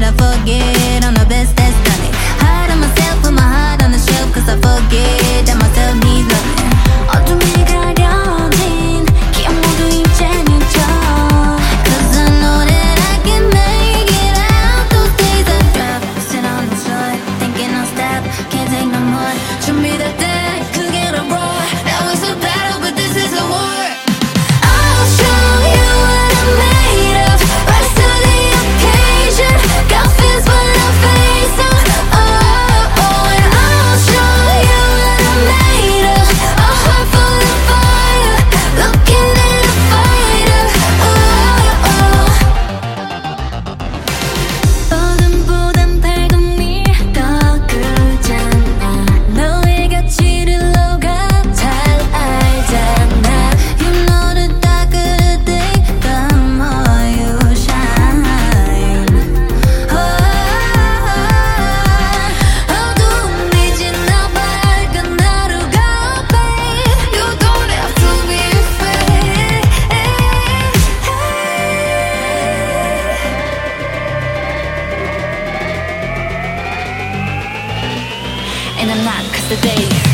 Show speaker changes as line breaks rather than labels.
I forget I'm the best that's done it. Hard on myself, put my heart on the shelf, cause I forget that myself needs loving. 어둠이 가려진 기억 모두 이젠 잊어. Cause I know that I can make it out those days I drop. Sit on the floor, thinking I'll stop, can't take no more. 준비될 때 크게 더 roar. Now it's a battle, but this is a war. I'll show you what I'm made of. Rise to the occasion. Got fears when I face them. Oh, oh, and I'll show you what I'm made of. A heart full of fire, looking at a fighter. Oh, oh. 어둠보단 밝음이 더 크잖아. 너의 가치를 너가 잘 알잖아. You know the darker the day, the more you shine. 어둠이 지나 밝은 하루가 babe. You don't have to be afraid. And I'm not, cause the day